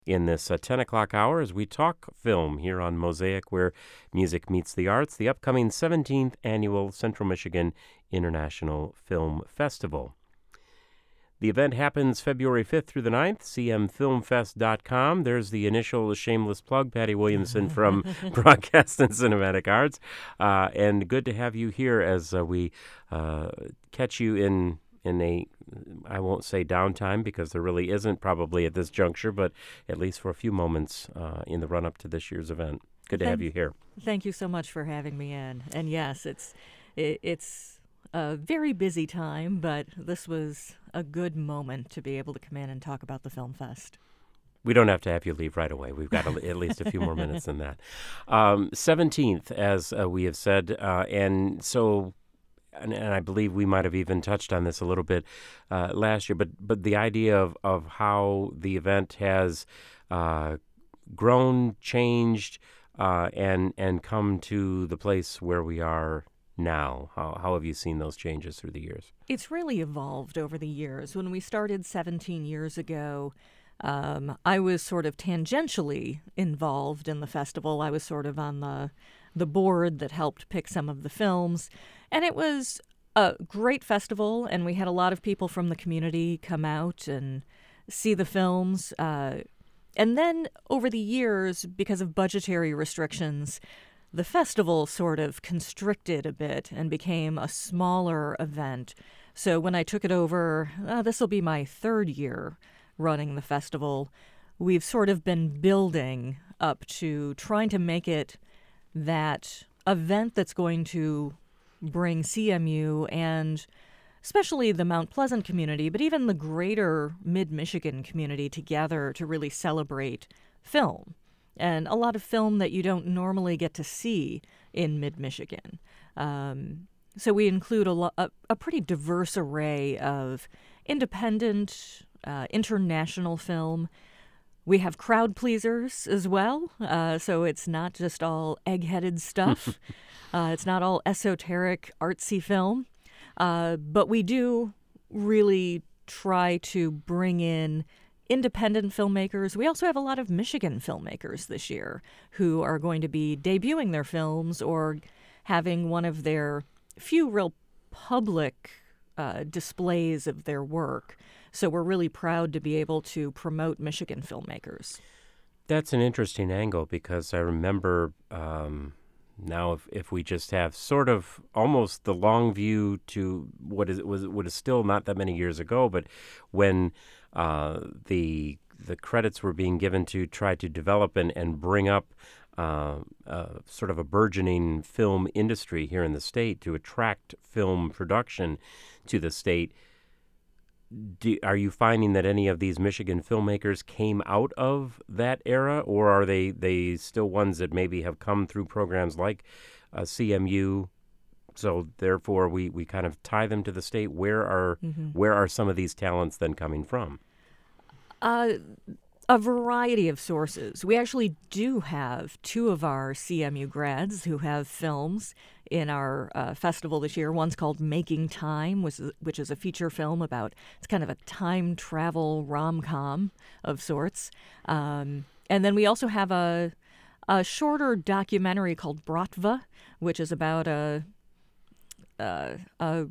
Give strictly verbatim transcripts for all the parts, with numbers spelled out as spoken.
in this uh, ten o'clock hour as we talk film here on Mosaic, where music meets the arts, the upcoming seventeenth Annual Central Michigan International Film Festival. The event happens February fifth through the ninth, c m film fest dot com. There's the initial shameless plug, Patty Williamson from Broadcast and Cinematic Arts. Uh, and good to have you here as uh, we uh, catch you in in a, I won't say downtime because there really isn't probably at this juncture, but at least for a few moments uh, in the run-up to this year's event. Good to thank, have you here. Thank you so much for having me in. And yes, it's it, it's a very busy time, but this was a good moment to be able to come in and talk about the Film Fest. We don't have to have you leave right away. We've got a, at least a few more minutes than that. Um, seventeenth, as uh, we have said, uh, and so... And, and I believe we might have even touched on this a little bit uh, last year, but but the idea of, of how the event has uh, grown, changed, uh, and and come to the place where we are now. How how have you seen those changes through the years? It's really evolved over the years. When we started seventeen years ago, um, I was sort of tangentially involved in the festival. I was sort of on the the board that helped pick some of the films. And it was a great festival, and we had a lot of people from the community come out and see the films. Uh, and then over the years, because of budgetary restrictions, the festival sort of constricted a bit and became a smaller event. So when I took it over, uh, this will be my third year running the festival, we've sort of been building up to trying to make it that event that's going to bring C M U and especially the Mount Pleasant community, but even the greater Mid-Michigan community together to really celebrate film. And a lot of film that you don't normally get to see in Mid-Michigan. Um, so we include a, lo- a, a pretty diverse array of independent, uh, international film. We have crowd pleasers as well, uh, so it's not just all egg-headed stuff. uh, it's not all esoteric, artsy film. Uh, but we do really try to bring in independent filmmakers. We also have a lot of Michigan filmmakers this year who are going to be debuting their films or having one of their few real public uh, displays of their work. So we're really proud to be able to promote Michigan filmmakers. That's an interesting angle because I remember um, now if, if we just have sort of almost the long view to what is was what is still not that many years ago, but when uh, the the credits were being given to try to develop and, and bring up uh, uh, sort of a burgeoning film industry here in the state to attract film production to the state. Do, are you finding that any of these Michigan filmmakers came out of that era, or are they, they still ones that maybe have come through programs like uh, C M U? So therefore, we, we kind of tie them to the state. Where are mm-hmm. where are some of these talents then coming from? Uh, a variety of sources. We actually do have two of our C M U grads who have films in our uh, festival this year. One's called Making Time, which is, which is a feature film about, it's kind of a time travel rom-com of sorts. Um, and then we also have a, a shorter documentary called Bratva, which is about a, a, a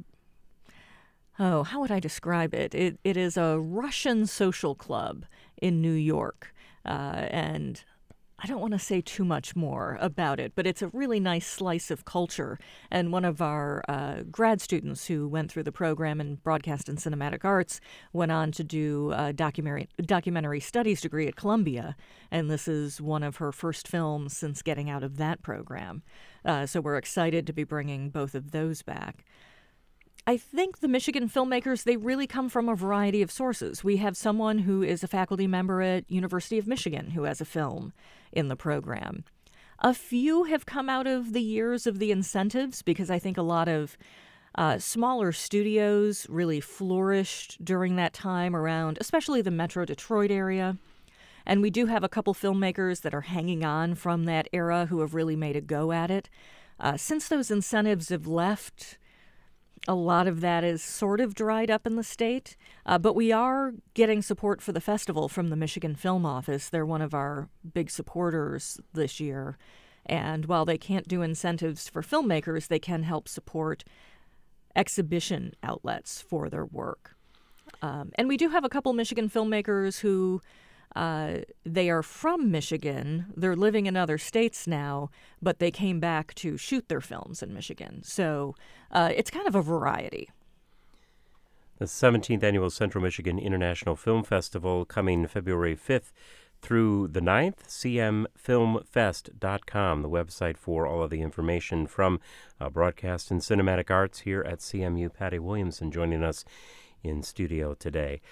oh, how would I describe it? It It is a Russian social club in New York. Uh, and I don't want to say too much more about it, but it's a really nice slice of culture. And one of our uh, grad students who went through the program in Broadcast and Cinematic Arts went on to do a documentary, documentary studies degree at Columbia. And this is one of her first films since getting out of that program. Uh, so we're excited to be bringing both of those back. I think the Michigan filmmakers, they really come from a variety of sources. We have someone who is a faculty member at University of Michigan who has a film in the program. A few have come out of the years of the incentives because I think a lot of uh, smaller studios really flourished during that time around, especially the Metro Detroit area. And we do have a couple filmmakers that are hanging on from that era who have really made a go at it. Uh, since those incentives have left, A lot of that is sort of dried up in the state, uh, but we are getting support for the festival from the Michigan Film Office. They're one of our big supporters this year. And while they can't do incentives for filmmakers, they can help support exhibition outlets for their work. Um, and we do have a couple Michigan filmmakers who uh, they are from Michigan. They're living in other states now, but they came back to shoot their films in Michigan. So uh, it's kind of a variety. The seventeenth Annual Central Michigan International Film Festival coming February fifth through the ninth, c m film fest dot com, the website for all of the information from uh, Broadcast and Cinematic Arts here at C M U. Patty Williamson joining us in studio today.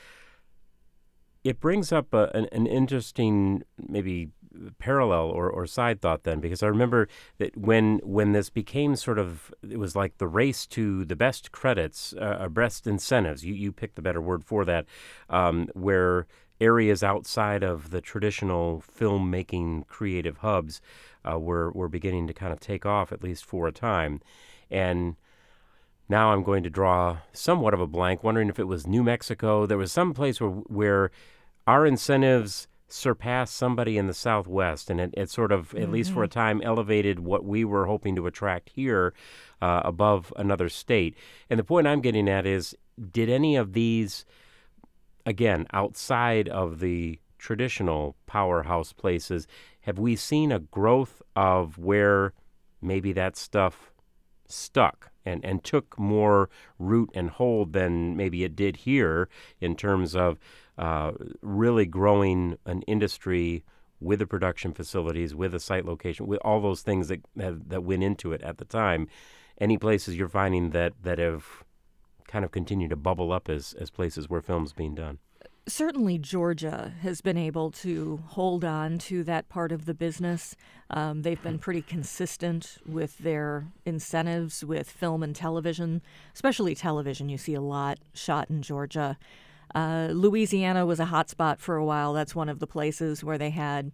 It brings up a, an, an interesting maybe parallel or, or side thought then, because I remember that when when this became sort of, it was like the race to the best credits, uh, best incentives, you, you picked the better word for that, um, where areas outside of the traditional filmmaking creative hubs uh, were, were beginning to kind of take off, at least for a time. And now I'm going to draw somewhat of a blank, wondering if it was New Mexico. There was some place where, where our incentives surpassed somebody in the Southwest, and it, it sort of, at mm-hmm. least for a time, elevated what we were hoping to attract here uh, above another state. And the point I'm getting at is, did any of these, again, outside of the traditional powerhouse places, have we seen a growth of where maybe that stuff stuck and, and took more root and hold than maybe it did here in terms of uh, really growing an industry with the production facilities, with a site location, with all those things that that, that went into it at the time? Any places you're finding that, that have kind of continued to bubble up as, as places where film's being done? Certainly Georgia has been able to hold on to that part of the business. Um, they've been pretty consistent with their incentives with film and television, especially television. You see a lot shot in Georgia. Uh, Louisiana was a hot spot for a while. That's one of the places where they had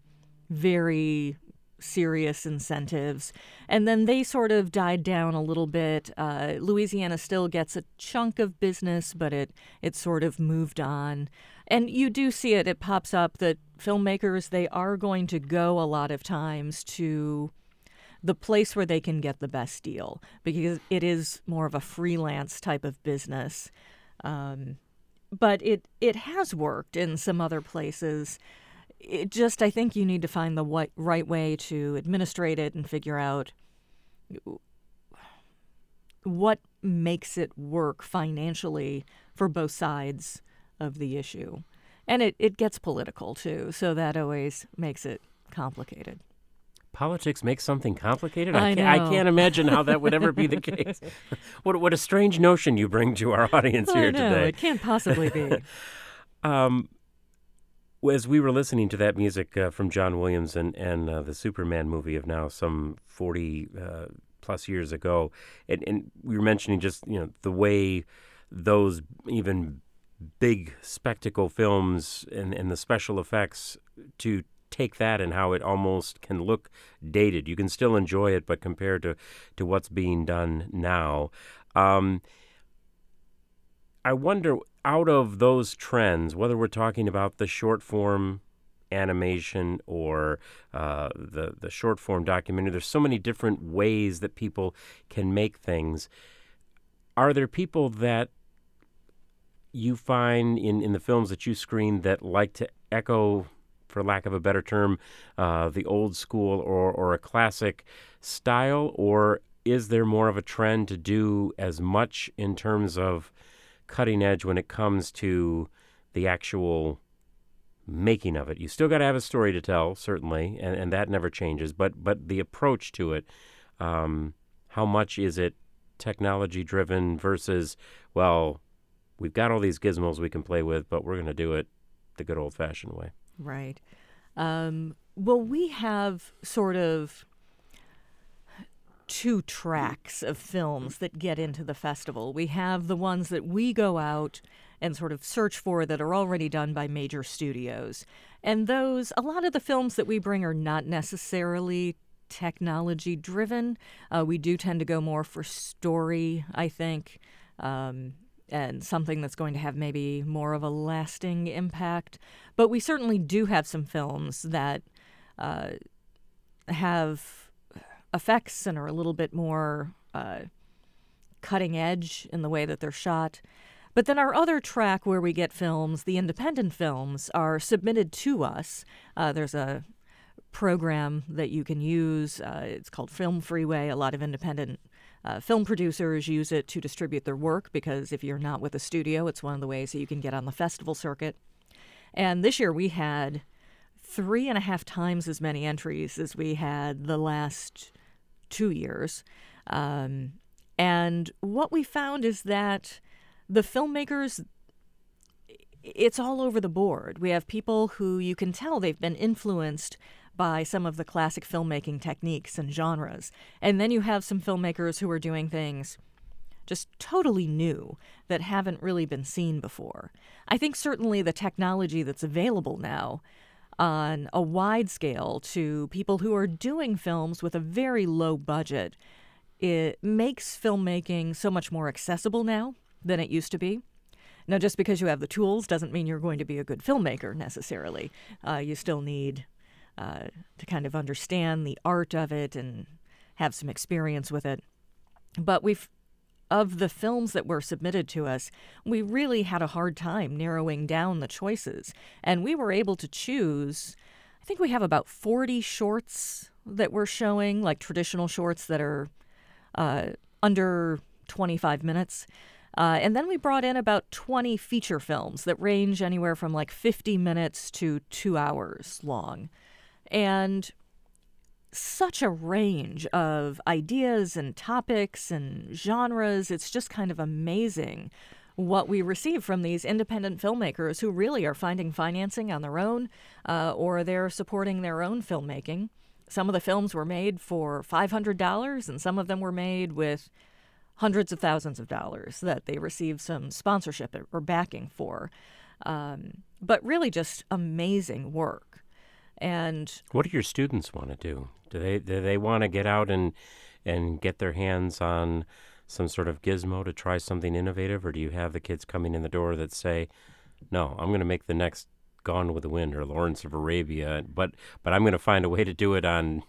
very serious incentives. And then they sort of died down a little bit. Uh, Louisiana still gets a chunk of business, but it, it sort of moved on. And you do see it, it pops up that filmmakers, they are going to go a lot of times to the place where they can get the best deal, because it is more of a freelance type of business. Um, but it, it has worked in some other places. It just, I think you need to find the right way to administrate it and figure out what makes it work financially for both sides of the issue. And it, it gets political, too, so that always makes it complicated. Politics makes something complicated? I, I, know. can't, I can't imagine how that would ever be the case. What what a strange notion you bring to our audience I here know, today. It can't possibly be. um, as we were listening to that music uh, from John Williams and, and uh, the Superman movie of now some forty uh, plus years ago, and, and we were mentioning just, you know, the way those even big spectacle films and, and the special effects, to take that and how it almost can look dated. You can still enjoy it, but compared to, to what's being done now. Um, I wonder, out of those trends, whether we're talking about the short form animation or uh, the, the short form documentary, there's so many different ways that people can make things. Are there people that you find in, in the films that you screen that like to echo, for lack of a better term, uh, the old school or, or a classic style? Or is there more of a trend to do as much in terms of cutting edge when it comes to the actual making of it? You still got to have a story to tell, certainly, and, and that never changes. But but the approach to it, um, how much is it technology-driven versus, well, we've got all these gizmos we can play with, but we're going to do it the good old-fashioned way? Right. Um, well, we have sort of two tracks of films that get into the festival. We have the ones that we go out and sort of search for that are already done by major studios. And those, a lot of the films that we bring are not necessarily technology driven. Uh, we do tend to go more for story, I think. um, and something that's going to have maybe more of a lasting impact. But we certainly do have some films that uh, have effects and are a little bit more uh, cutting edge in the way that they're shot. But then our other track where we get films, the independent films, are submitted to us. Uh, there's a program that you can use. Uh, it's called Film Freeway. A lot of independent uh, film producers use it to distribute their work because if you're not with a studio, it's one of the ways that you can get on the festival circuit. And this year we had three and a half times as many entries as we had the last two years. Um, and what we found is that the filmmakers, it's all over the board. We have people who you can tell they've been influenced by some of the classic filmmaking techniques and genres. And then you have some filmmakers who are doing things just totally new that haven't really been seen before. I think certainly the technology that's available now on a wide scale to people who are doing films with a very low budget, it makes filmmaking so much more accessible now than it used to be. Now, just because you have the tools doesn't mean you're going to be a good filmmaker necessarily. Uh, you still need uh, to kind of understand the art of it and have some experience with it. But we've, of the films that were submitted to us, we really had a hard time narrowing down the choices. And we were able to choose, I think we have about forty shorts that we're showing, like traditional shorts that are uh, under twenty-five minutes. Uh, and then we brought in about twenty feature films that range anywhere from like fifty minutes to two hours long. And such a range of ideas and topics and genres. It's just kind of amazing what we receive from these independent filmmakers who really are finding financing on their own uh, or they're supporting their own filmmaking. Some of the films were made for five hundred dollars and some of them were made with hundreds of thousands of dollars that they received some sponsorship or backing for. Um, but really just amazing work. And what do your students want to do? Do they do they want to get out and and get their hands on some sort of gizmo to try something innovative, or do you have the kids coming in the door that say, "No, I'm going to make the next Gone with the Wind or Lawrence of Arabia, but but I'm going to find a way to do it on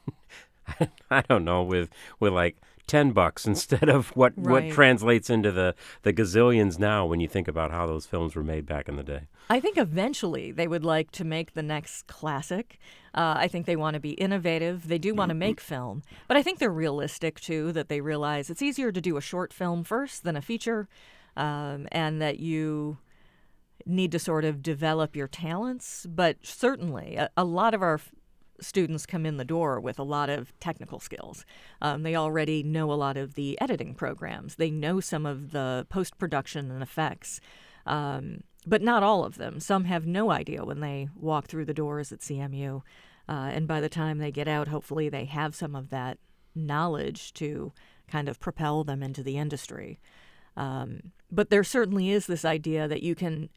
I don't know with with like ten bucks instead of what, right. what translates into the, the gazillions now when you think about how those films were made back in the day." I think eventually they would like to make the next classic. Uh, I think they want to be innovative. They do want to make film. But I think they're realistic, too, that they realize it's easier to do a short film first than a feature, um, and that you need to sort of develop your talents. But certainly, a, a lot of our f- students come in the door with a lot of technical skills. Um, they already know a lot of the editing programs. They know some of the post-production and effects. Um, but not all of them. Some have no idea when they walk through the doors at C M U. Uh, and by the time they get out, hopefully they have some of that knowledge to kind of propel them into the industry. Um, but there certainly is this idea that you can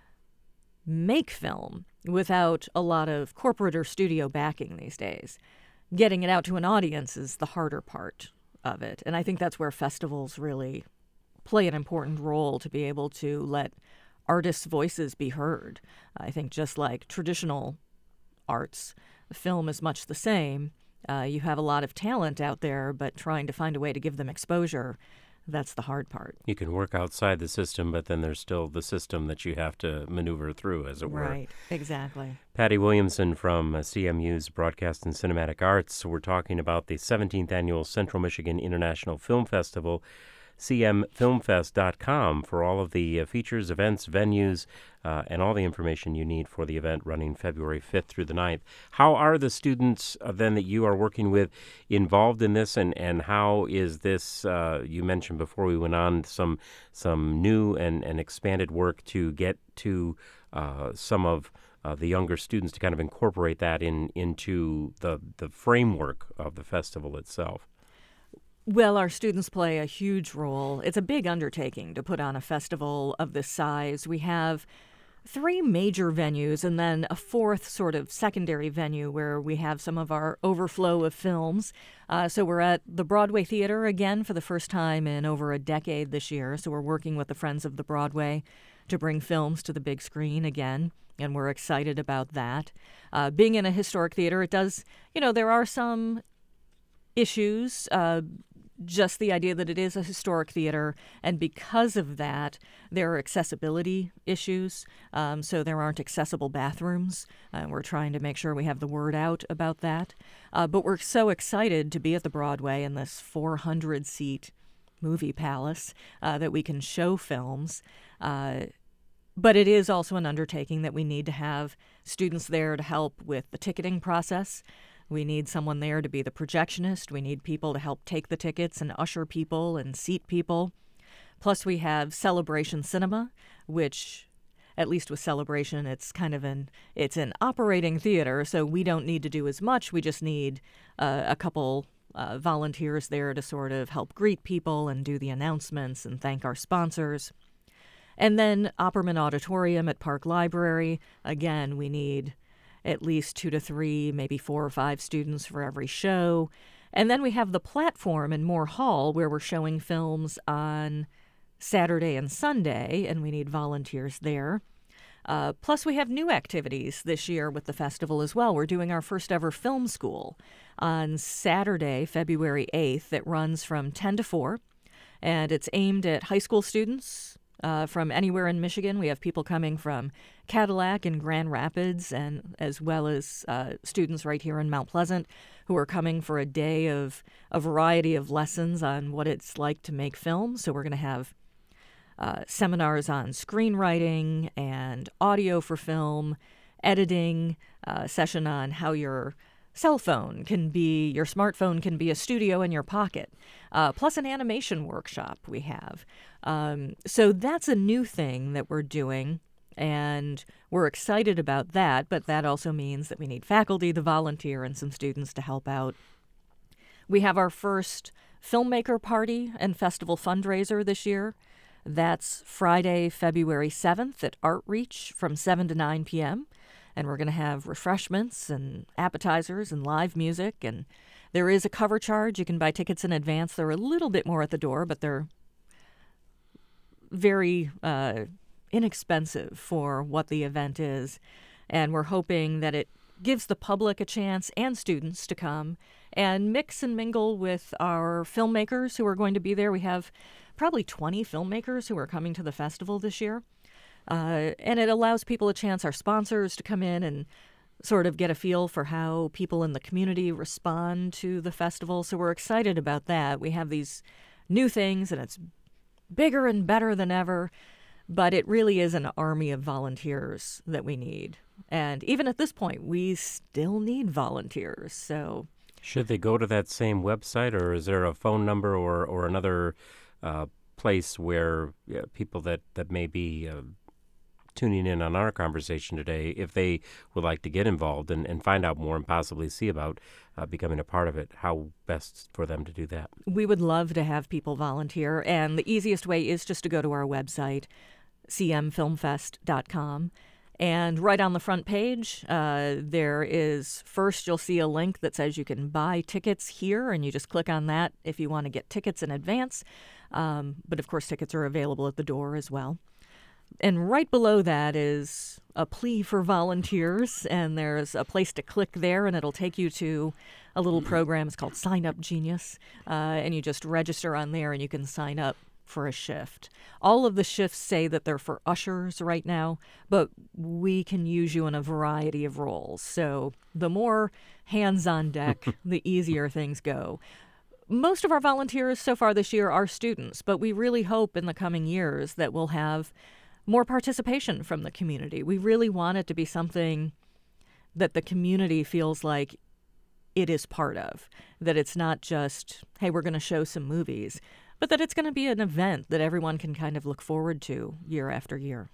make film without a lot of corporate or studio backing these days. Getting it out to an audience is the harder part of it. And I think that's where festivals really play an important role to be able to let artists' voices be heard. I think just like traditional arts, film is much the same. Uh, you have a lot of talent out there, but trying to find a way to give them exposure, that's the hard part. You can work outside the system, but then there's still the system that you have to maneuver through, as it were. Right, exactly. Patty Williamson from uh, C M U's Broadcast and Cinematic Arts. We're talking about the seventeenth Annual Central Michigan International Film Festival. c m film fest dot com for all of the uh, features, events, venues, uh, and all the information you need for the event running February fifth through the ninth. How are the students uh, then that you are working with involved in this, and, and how is this, uh, you mentioned before we went on, some some new and, and expanded work to get to uh, some of uh, the younger students to kind of incorporate that in into the, the framework of the festival itself? Well, our students play a huge role. It's a big undertaking to put on a festival of this size. We have three major venues and then a fourth sort of secondary venue where we have some of our overflow of films. Uh, so we're at the Broadway Theater again for the first time in over a decade this year. So we're working with the Friends of the Broadway to bring films to the big screen again, and we're excited about that. Uh, being in a historic theater, it does, you know, there are some issues, uh, just the idea that it is a historic theater, and because of that, there are accessibility issues. Um, so there aren't accessible bathrooms. Uh, we're trying to make sure we have the word out about that. Uh, but we're so excited to be at the Broadway in this four hundred seat movie palace uh, that we can show films. Uh, but it is also an undertaking that we need to have students there to help with the ticketing process. We need someone there to be the projectionist. We need people to help take the tickets and usher people and seat people. Plus, we have Celebration Cinema, which, at least with Celebration, it's kind of an it's an operating theater, so we don't need to do as much. We just need uh, a couple uh, volunteers there to sort of help greet people and do the announcements and thank our sponsors. And then Opperman Auditorium at Park Library. Again, we need at least two to three, maybe four or five students for every show. And then we have the platform in Moore Hall where we're showing films on Saturday and Sunday, and we need volunteers there. Uh, plus, we have new activities this year with the festival as well. We're doing our first ever film school on Saturday, February eighth. That runs from ten to four, and it's aimed at high school students Uh, from anywhere in Michigan. We have people coming from Cadillac and Grand Rapids, and as well as uh, students right here in Mount Pleasant who are coming for a day of a variety of lessons on what it's like to make film. So we're going to have uh, seminars on screenwriting and audio for film, editing, a session on how your cell phone can be, your smartphone can be a studio in your pocket, uh, plus an animation workshop we have. Um, so that's a new thing that we're doing, and we're excited about that, but that also means that we need faculty to volunteer and some students to help out. We have our first filmmaker party and festival fundraiser this year. That's Friday, February seventh at Artreach from seven to nine p.m., and we're going to have refreshments and appetizers and live music. And there is a cover charge. You can buy tickets in advance. They're a little bit more at the door, but they're very uh, inexpensive for what the event is. And we're hoping that it gives the public a chance and students to come and mix and mingle with our filmmakers who are going to be there. We have probably twenty filmmakers who are coming to the festival this year. Uh, and it allows people a chance, our sponsors, to come in and sort of get a feel for how people in the community respond to the festival. So we're excited about that. We have these new things, and it's bigger and better than ever. But it really is an army of volunteers that we need. And even at this point, we still need volunteers. So should they go to that same website, or is there a phone number or, or another uh, place where yeah, people that, that may be uh, tuning in on our conversation today, if they would like to get involved and, and find out more and possibly see about uh, becoming a part of it, how best for them to do that? We would love to have people volunteer, and the easiest way is just to go to our website, c m film fest dot com. And right on the front page, uh, there is, first you'll see a link that says you can buy tickets here, and you just click on that if you want to get tickets in advance. Um, but of course, tickets are available at the door as well. And right below that is a plea for volunteers, and there's a place to click there, and it'll take you to a little program. It's called Sign Up Genius, uh, and you just register on there, and you can sign up for a shift. All of the shifts say that they're for ushers right now, but we can use you in a variety of roles. So the more hands on deck, the easier things go. Most of our volunteers so far this year are students, but we really hope in the coming years that we'll have more participation from the community. We really want it to be something that the community feels like it is part of, that it's not just, hey, we're going to show some movies, but that it's going to be an event that everyone can kind of look forward to year after year.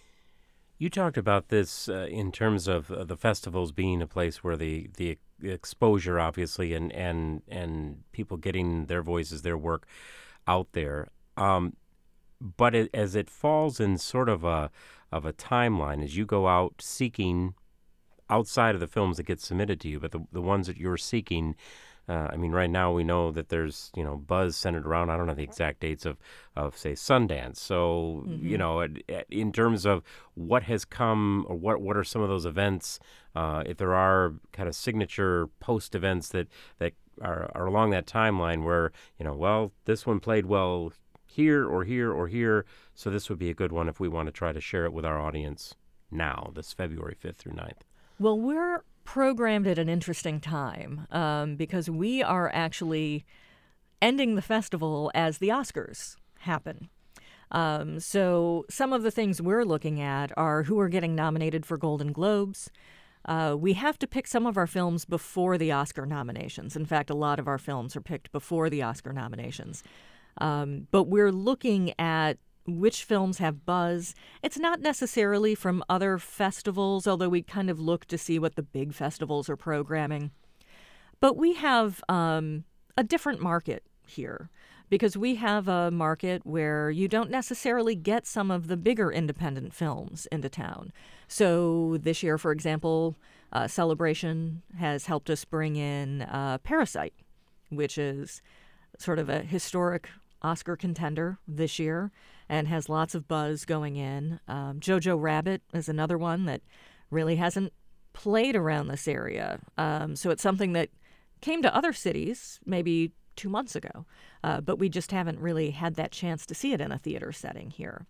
You talked about this uh, in terms of uh, the festivals being a place where the, the exposure, obviously, and, and, and people getting their voices, their work out there. Um, but it, as it falls in sort of a, of a timeline as you go out seeking outside of the films that get submitted to you, but the the ones that you're seeking. Uh, I mean, right now we know that there's, you know, buzz centered around, I don't know the exact dates of, of say, Sundance. So, Mm-hmm. you know, it, it, in terms of what has come or what what are some of those events, uh, if there are kind of signature post events that, that are, are along that timeline where, you know, well, this one played well here or here or here, so this would be a good one if we want to try to share it with our audience now, this February fifth through ninth. Well, we're programmed at an interesting time um, because we are actually ending the festival as the Oscars happen. Um, so some of the things we're looking at are who are getting nominated for Golden Globes. Uh, we have to pick some of our films before the Oscar nominations. In fact, a lot of our films are picked before the Oscar nominations. Um, but we're looking at which films have buzz. It's not necessarily from other festivals, although we kind of look to see what the big festivals are programming. But we have um, a different market here because we have a market where you don't necessarily get some of the bigger independent films into town. So this year, for example, uh, Celebration has helped us bring in uh, Parasite, which is sort of a historic Oscar contender this year and has lots of buzz going in. Um, Jojo Rabbit is another one that really hasn't played around this area. Um, so it's something that came to other cities maybe two months ago, uh, but we just haven't really had that chance to see it in a theater setting here.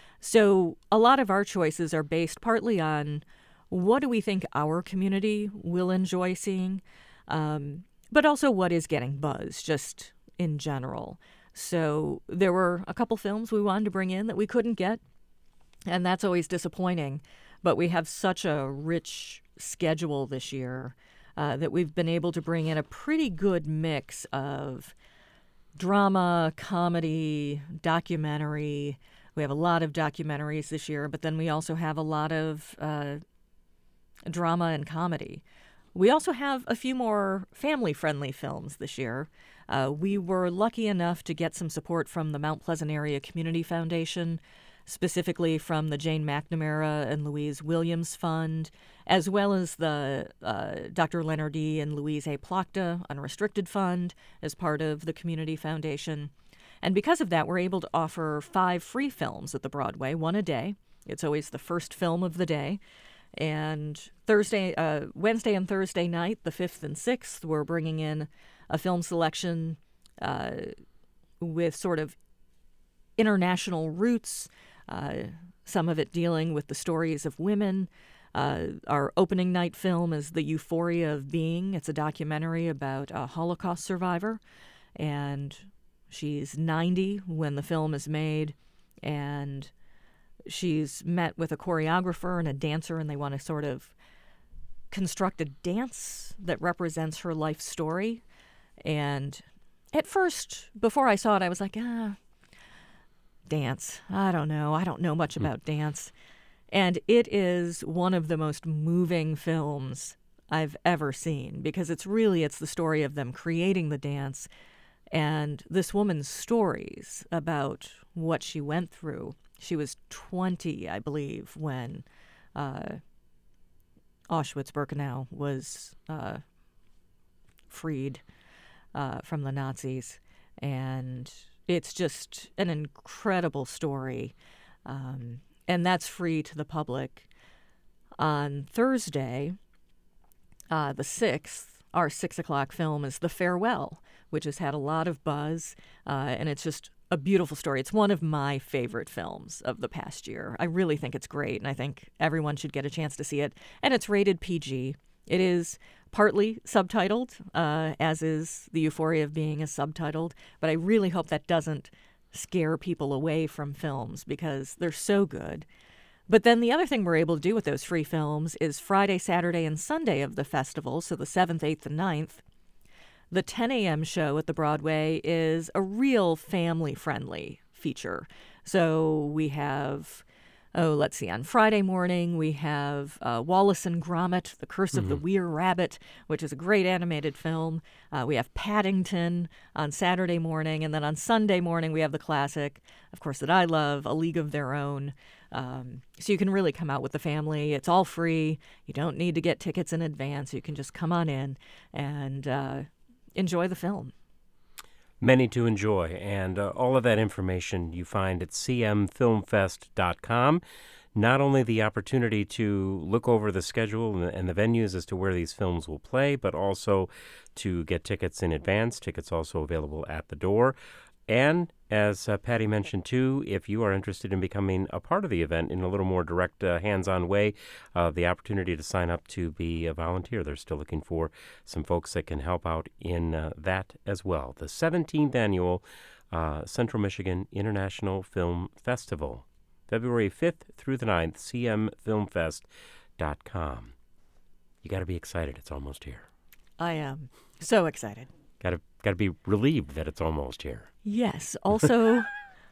So a lot of our choices are based partly on what do we think our community will enjoy seeing, um, but also what is getting buzz just in general. So there were a couple films we wanted to bring in that we couldn't get, and that's always disappointing. But we have such a rich schedule this year uh, that we've been able to bring in a pretty good mix of drama, comedy, documentary. We have a lot of documentaries this year, but then we also have a lot of uh, drama and comedy. We also have a few more family-friendly films this year. Uh, we were lucky enough to get some support from the Mount Pleasant Area Community Foundation, specifically from the Jane McNamara and Louise Williams Fund, as well as the uh, Doctor Leonard E. and Louise A. Plachta Unrestricted Fund as part of the Community Foundation. And because of that, we're able to offer five free films at the Broadway, one a day. It's always the first film of the day. And Thursday, uh, Wednesday and Thursday night, the fifth and sixth, we're bringing in a film selection uh, with sort of international roots, uh, some of it dealing with the stories of women. Uh, our opening night film is The Euphoria of Being. It's a documentary about a Holocaust survivor, and she's ninety when the film is made, and she's met with a choreographer and a dancer, and they want to sort of construct a dance that represents her life story. And at first, before I saw it, I was like, ah, dance. I don't know. I don't know much about dance. And it is one of the most moving films I've ever seen because it's really, it's the story of them creating the dance and this woman's stories about what she went through. She was twenty, I believe, when uh, Auschwitz-Birkenau was uh, freed uh, from the Nazis. And it's just an incredible story. Um, and that's free to the public. On Thursday, uh, the sixth, our six o'clock film is The Farewell, which has had a lot of buzz. Uh, and it's just a beautiful story. It's one of my favorite films of the past year. I really think it's great, and I think everyone should get a chance to see it. And it's rated P G. It is partly subtitled, uh, as is The Euphoria of Being is subtitled, but I really hope that doesn't scare people away from films because they're so good. But then the other thing we're able to do with those free films is Friday, Saturday, and Sunday of the festival, so the seventh, eighth, and ninth, the ten a.m. show at the Broadway is a real family-friendly feature. So we have oh, let's see, on Friday morning we have uh, Wallace and Gromit, The Curse of the Weir Rabbit, which is a great animated film. Uh, we have Paddington on Saturday morning, and then on Sunday morning we have the classic, of course, that I love, A League of Their Own. Um, so you can really come out with the family. It's all free. You don't need to get tickets in advance. You can just come on in and uh, enjoy the film. Many to enjoy, and uh, all of that information you find at c m film fest dot com. Not only the opportunity to look over the schedule and the, and the venues as to where these films will play, but also to get tickets in advance. Tickets also available at the door. And as uh, Patty mentioned, too, if you are interested in becoming a part of the event in a little more direct, uh, hands-on way, uh, the opportunity to sign up to be a volunteer. They're still looking for some folks that can help out in uh, that as well. The seventeenth Annual uh, Central Michigan International Film Festival, February fifth through the ninth, c m film fest dot com. You got to be excited. It's almost here. I am so excited. Got to got to be relieved that it's almost here. Yes. Also,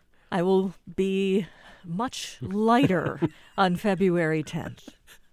I will be much lighter on February tenth.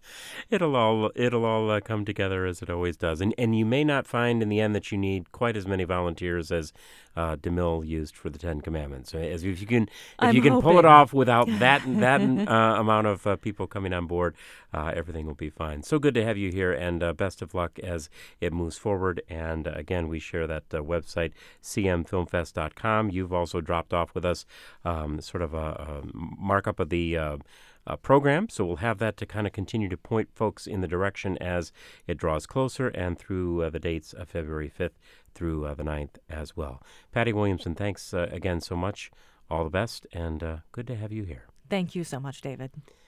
It'll all it'll all uh, come together as it always does, and and you may not find in the end that you need quite as many volunteers as uh, DeMille used for the Ten Commandments. As if you can if I'm you can pull it hoping. off without that that uh, amount of uh, people coming on board, uh, everything will be fine. So good to have you here, and uh, best of luck as it moves forward. And uh, again, we share that uh, website c m film fest dot com. You've also dropped off with us um, sort of a, a markup of the. Uh, Uh, program, so we'll have that to kind of continue to point folks in the direction as it draws closer and through uh, the dates of February fifth through uh, the ninth as well. Patty Williamson, thanks uh, again so much. All the best, and uh, good to have you here. Thank you so much, David.